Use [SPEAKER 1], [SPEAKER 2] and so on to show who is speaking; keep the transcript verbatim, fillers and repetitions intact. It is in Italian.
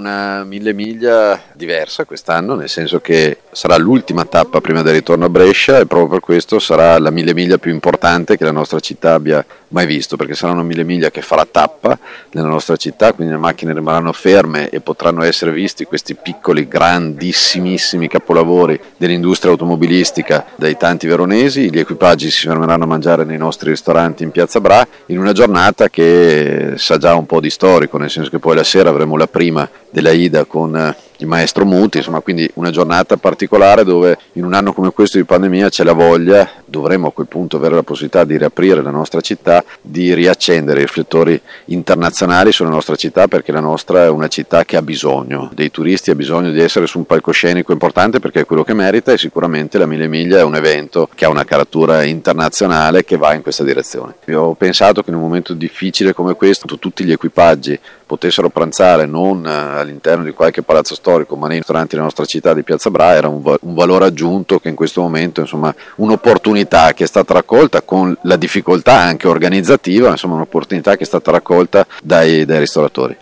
[SPEAKER 1] una mille miglia diversa quest'anno, nel senso che sarà l'ultima tappa prima del ritorno a Brescia e proprio per questo sarà la mille miglia più importante che la nostra città abbia mai visto, perché sarà una mille miglia che farà tappa nella nostra città, quindi le macchine rimarranno ferme e potranno essere visti questi piccoli, grandissimissimi capolavori dell'industria automobilistica dai tanti veronesi. Gli equipaggi si fermeranno a mangiare nei nostri ristoranti in Piazza Bra in una giornata che sa già un po' di storico, nel senso che poi la sera avremo la prima della Ida con il maestro Muti, insomma, quindi una giornata particolare dove in un anno come questo di pandemia c'è la voglia, dovremo a quel punto avere la possibilità di riaprire la nostra città, di riaccendere i riflettori internazionali sulla nostra città, perché la nostra è una città che ha bisogno dei turisti, ha bisogno di essere su un palcoscenico importante perché è quello che merita, e sicuramente la Mille Miglia è un evento che ha una caratura internazionale che va in questa direzione. Io ho pensato che in un momento difficile come questo tutti gli equipaggi potessero pranzare non all'interno di qualche palazzo storico ma nei ristoranti della nostra città di Piazza Bra era un, un valore aggiunto che in questo momento, insomma, un'opportunità che è stata raccolta con la difficoltà anche organizzativa, insomma un'opportunità che è stata raccolta dai, dai ristoratori.